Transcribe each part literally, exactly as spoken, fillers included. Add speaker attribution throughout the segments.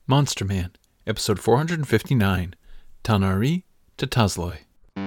Speaker 1: Monster Man, episode four hundred fifty-nine, Tanar'ri to Tazloi.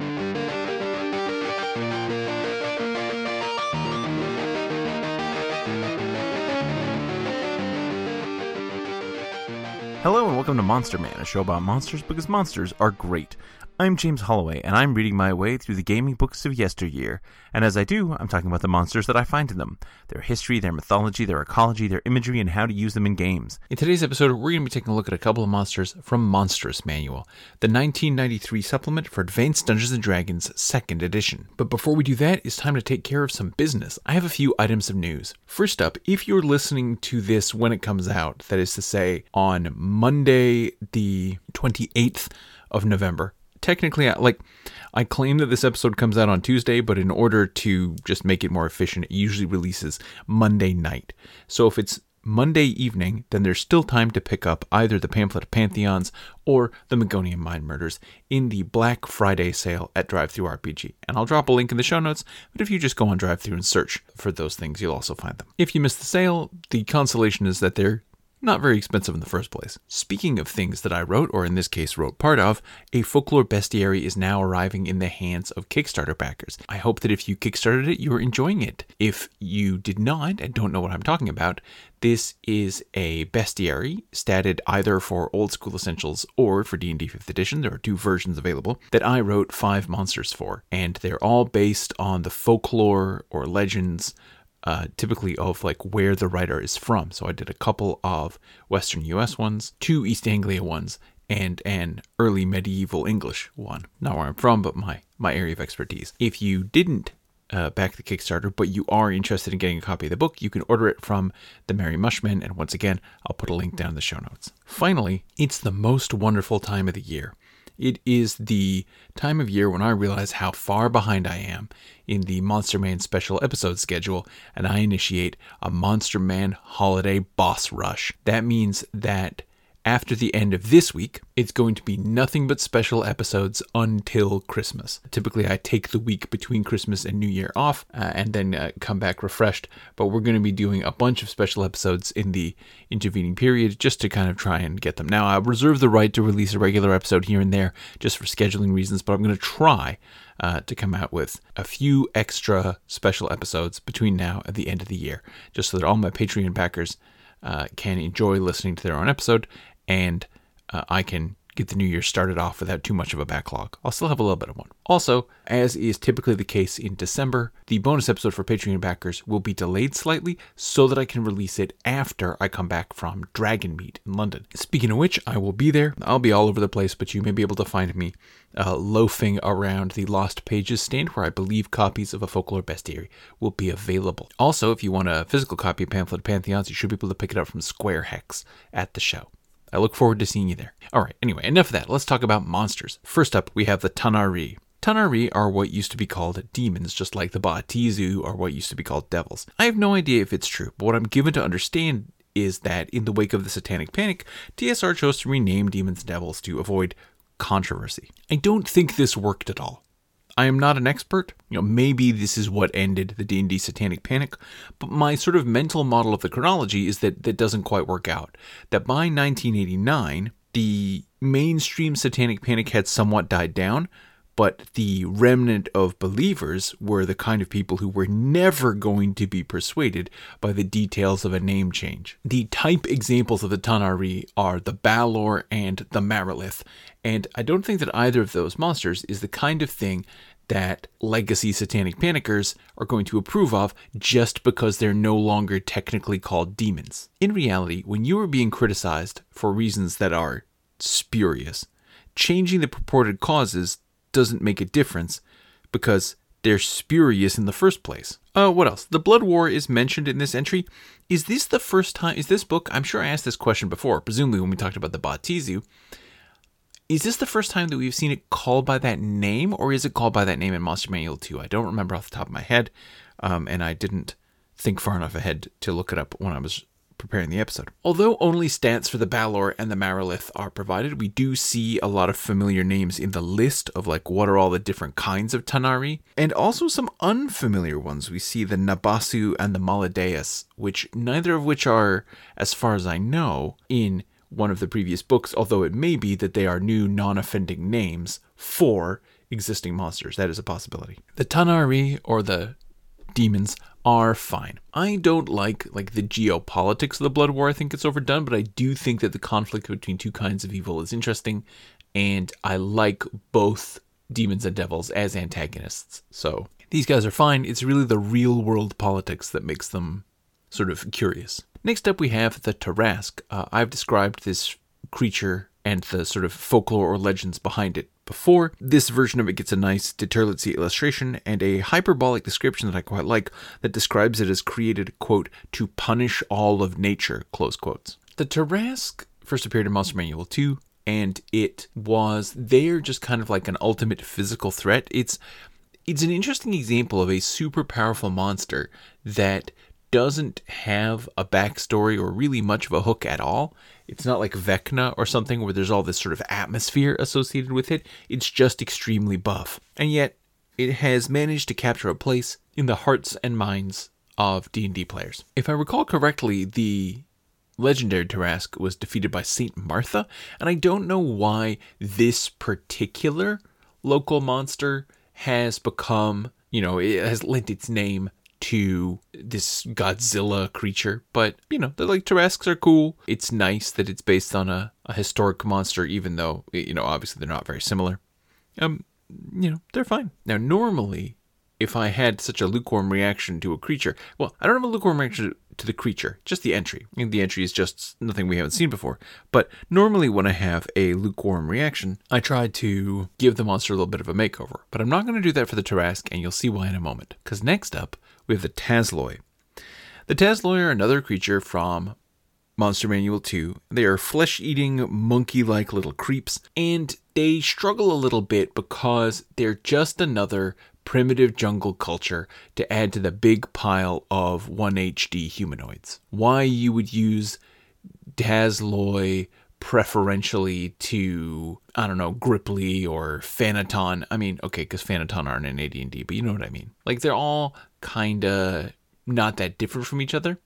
Speaker 2: Hello and welcome to Monster Man, a show about monsters because monsters are great. I'm James Holloway, and I'm reading my way through the gaming books of yesteryear. And as I do, I'm talking about the monsters that I find in them. Their history, their mythology, their ecology, their imagery, and how to use them in games.
Speaker 1: In today's episode, we're going to be taking a look at a couple of monsters from Monstrous Manual, the nineteen ninety-three supplement for Advanced Dungeons and Dragons second edition. But before we do that, it's time to take care of some business. I have a few items of news. First up, if you're listening to this when it comes out, that is to say, on Monday the twenty-eighth of November, technically, like, I claim that this episode comes out on Tuesday, but in order to just make it more efficient, it usually releases Monday night. So if it's Monday evening, then there's still time to pick up either the Pamphlet of Pantheons or the Megonium Mind Murders in the Black Friday sale at DriveThruRPG. And I'll drop a link in the show notes, but if you just go on DriveThru and search for those things, you'll also find them. If you miss the sale, the consolation is that they're not very expensive in the first place. Speaking of things that I wrote, or in this case wrote part of, a Folklore Bestiary is now arriving in the hands of Kickstarter backers. I hope that if you Kickstarted it, you are enjoying it. If you did not and don't know what I'm talking about, this is a bestiary statted either for Old School Essentials or for D and D fifth edition. There are two versions available that I wrote five monsters for, and they're all based on the folklore or legends Uh, typically of like where the writer is from. So I did a couple of Western U S ones, two East Anglia ones, and an early medieval English one. Not where I'm from, but my, my area of expertise. If you didn't uh, back the Kickstarter, but you are interested in getting a copy of the book, you can order it from the Merry Mushman, and once again, I'll put a link down in the show notes. Finally, it's the most wonderful time of the year. It is the time of year when I realize how far behind I am in the Monster Man special episode schedule, and I initiate a Monster Man holiday boss rush. That means that after the end of this week, it's going to be nothing but special episodes until Christmas. Typically, I take the week between Christmas and New Year off uh, and then uh, come back refreshed. But we're going to be doing a bunch of special episodes in the intervening period just to kind of try and get them. Now, I reserve the right to release a regular episode here and there just for scheduling reasons, but I'm going to try uh, to come out with a few extra special episodes between now and the end of the year, just so that all my Patreon backers uh, can enjoy listening to their own episode, and uh, I can get the new year started off without too much of a backlog. I'll still have a little bit of one. Also, as is typically the case in December, the bonus episode for Patreon backers will be delayed slightly so that I can release it after I come back from Dragonmeet in London. Speaking of which, I will be there. I'll be all over the place, but you may be able to find me uh, loafing around the Lost Pages stand where I believe copies of A Folklore Bestiary will be available. Also, if you want a physical copy of Pamphlet of Pantheons, you should be able to pick it up from Square Hex at the show. I look forward to seeing you there. All right, anyway, enough of that. Let's talk about monsters. First up, we have the Tanar'ri. Tanar'ri are what used to be called demons, just like the Ba'atizu are what used to be called devils. I have no idea if it's true, but what I'm given to understand is that in the wake of the Satanic Panic, T S R chose to rename demons and devils to avoid controversy. I don't think this worked at all. I am not an expert. You know, maybe this is what ended the D and D Satanic Panic, but my sort of mental model of the chronology is that that doesn't quite work out. That by nineteen eighty-nine, the mainstream Satanic Panic had somewhat died down, but the remnant of believers were the kind of people who were never going to be persuaded by the details of a name change. The type examples of the Tanar'ri are the Balor and the Marilith, and I don't think that either of those monsters is the kind of thing that legacy Satanic Panickers are going to approve of just because they're no longer technically called demons. In reality, when you are being criticized for reasons that are spurious, changing the purported causes doesn't make a difference because they're spurious in the first place. Oh, uh, what else? The Blood War is mentioned in this entry. Is this the first time, is this book, I'm sure I asked this question before, presumably when we talked about the Ba'atizu. Is this the first time that we've seen it called by that name, or is it called by that name in Monster Manual two? I don't remember off the top of my head, um, and I didn't think far enough ahead to look it up when I was preparing the episode. Although only stats for the Balor and the Marilith are provided, we do see a lot of familiar names in the list of like what are all the different kinds of Tanar'ri, and also some unfamiliar ones. We see the Nabasu and the Maladeus, which neither of which are, as far as I know, in one of the previous books, although it may be that they are new non-offending names for existing monsters. That is a possibility. The Tanar'ri, or the demons, are fine. I don't like like the geopolitics of the Blood War. I think it's overdone, but I do think that the conflict between two kinds of evil is interesting, and I like both demons and devils as antagonists. So these guys are fine. It's really the real world politics that makes them sort of curious. Next up we have the Tarrasque. Uh, I've described this creature and the sort of folklore or legends behind it before. This version of it gets a nice Deterlacy illustration and a hyperbolic description that I quite like that describes it as created, quote, to punish all of nature, close quotes. The Tarrasque first appeared in Monster Manual two, and it was there just kind of like an ultimate physical threat. It's it's an interesting example of a super powerful monster that doesn't have a backstory or really much of a hook at all. It's not like Vecna or something where there's all this sort of atmosphere associated with it. It's just extremely buff. And yet, it has managed to capture a place in the hearts and minds of D and D players. If I recall correctly, the legendary Tarrasque was defeated by Saint Martha, and I don't know why this particular local monster has become, you know, it has lent its name to this Godzilla creature, but you know, they're like, Tarrasques are cool. It's nice that it's based on a, a historic monster, even though, you know, obviously they're not very similar. Um, you know, they're fine. Now, normally, if I had such a lukewarm reaction to a creature, well, I don't have a lukewarm reaction to the creature, just the entry. And the entry is just nothing we haven't seen before. But normally when I have a lukewarm reaction, I try to give the monster a little bit of a makeover. But I'm not going to do that for the Tarrasque, and you'll see why in a moment. Because next up, we have the Tazloi. The Tazloi are another creature from Monster Manual two. They are flesh-eating, monkey-like little creeps, and they struggle a little bit because they're just another primitive jungle culture to add to the big pile of one H D humanoids. Why you would use Tazloi preferentially to, I don't know, Gripply or Phannaton. I mean, okay, because Phannaton aren't in A D and D, but you know what I mean. Like, they're all kind of not that different from each other.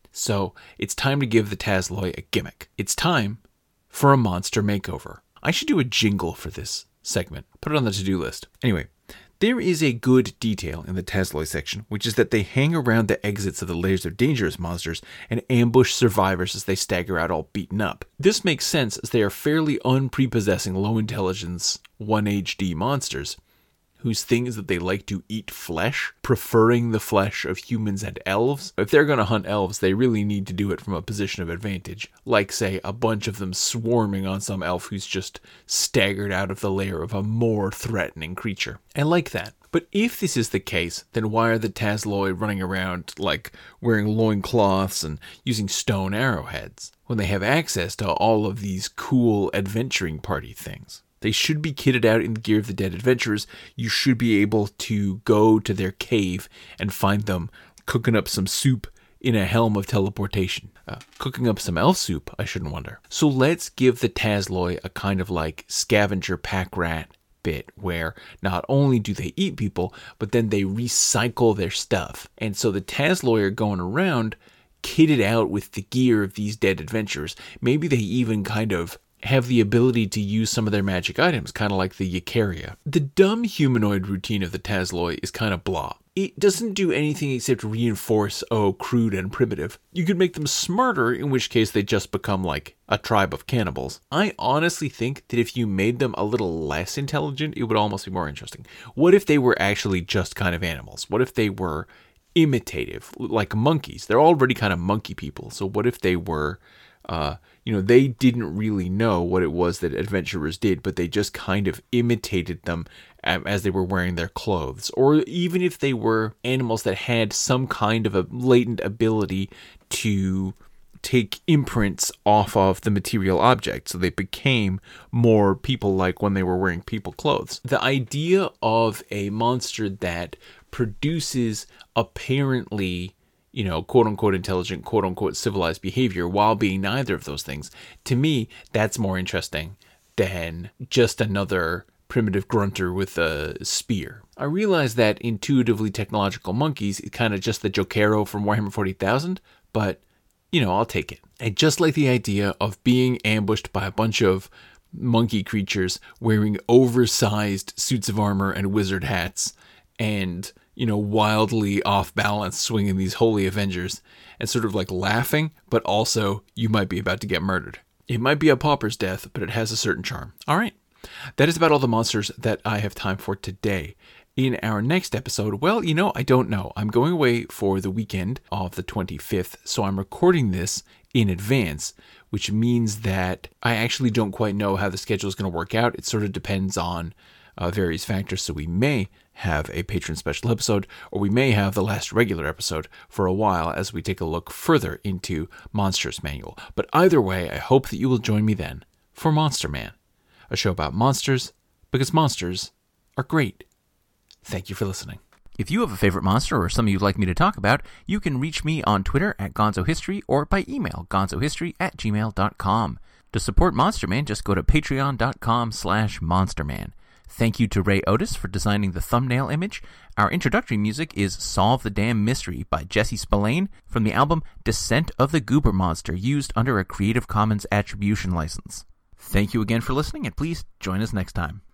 Speaker 1: So it's time to give the Tazloi a gimmick. It's time for a monster makeover. I should do a jingle for this segment. Put it on the to-do list. Anyway, there is a good detail in the Tazloi section, which is that they hang around the exits of the layers of dangerous monsters and ambush survivors as they stagger out all beaten up. This makes sense as they are fairly unprepossessing low-intelligence one H D monsters, whose thing is that they like to eat flesh, preferring the flesh of humans and elves. If they're going to hunt elves, they really need to do it from a position of advantage, like, say, a bunch of them swarming on some elf who's just staggered out of the lair of a more threatening creature. I like that. But if this is the case, then why are the Tazloi running around, like, wearing loincloths and using stone arrowheads, when they have access to all of these cool adventuring party things? They should be kitted out in the gear of the dead adventurers. You should be able to go to their cave and find them cooking up some soup in a helm of teleportation. Uh, cooking up some elf soup, I shouldn't wonder. So let's give the Tazloi a kind of like scavenger pack rat bit where not only do they eat people, but then they recycle their stuff. And so the Tazloi are going around kitted out with the gear of these dead adventurers. Maybe they even kind of have the ability to use some of their magic items, kind of like the Eukarya. The dumb humanoid routine of the Tazloi is kind of blah. It doesn't do anything except reinforce, oh, crude and primitive. You could make them smarter, in which case they just become like a tribe of cannibals. I honestly think that if you made them a little less intelligent, it would almost be more interesting. What if they were actually just kind of animals? What if they were imitative, like monkeys? They're already kind of monkey people, so what if they were... Uh, you know, they didn't really know what it was that adventurers did, but they just kind of imitated them as they were wearing their clothes. Or even if they were animals that had some kind of a latent ability to take imprints off of the material object, so they became more people-like when they were wearing people clothes. The idea of a monster that produces apparently, you know, quote-unquote intelligent, quote-unquote civilized behavior while being neither of those things, to me, that's more interesting than just another primitive grunter with a spear. I realize that intuitively technological monkeys is kind of just the Jokero from Warhammer forty thousand, but you know, I'll take it. I just like the idea of being ambushed by a bunch of monkey creatures wearing oversized suits of armor and wizard hats and, you know, wildly off balance swinging these holy Avengers and sort of like laughing, but also you might be about to get murdered. It might be a pauper's death, but it has a certain charm. All right. That is about all the monsters that I have time for today. In our next episode, well, you know, I don't know. I'm going away for the weekend of the twenty-fifth, so I'm recording this in advance, which means that I actually don't quite know how the schedule is going to work out. It sort of depends on uh, various factors, so we may have a patron special episode, or we may have the last regular episode for a while as we take a look further into Monstrous Manual. But either way, I hope that you will join me then for Monster Man, a show about monsters, because monsters are great. Thank you for listening.
Speaker 2: If you have a favorite monster or something you'd like me to talk about, you can reach me on Twitter at GonzoHistory or by email, gonzohistory at gmail dot com. To support Monster Man, just go to patreon.com slash monsterman. Thank you to Ray Otis for designing the thumbnail image. Our introductory music is Solve the Damn Mystery by Jesse Spillane from the album Descent of the Goober Monster, used under a Creative Commons Attribution license. Thank you again for listening, and please join us next time.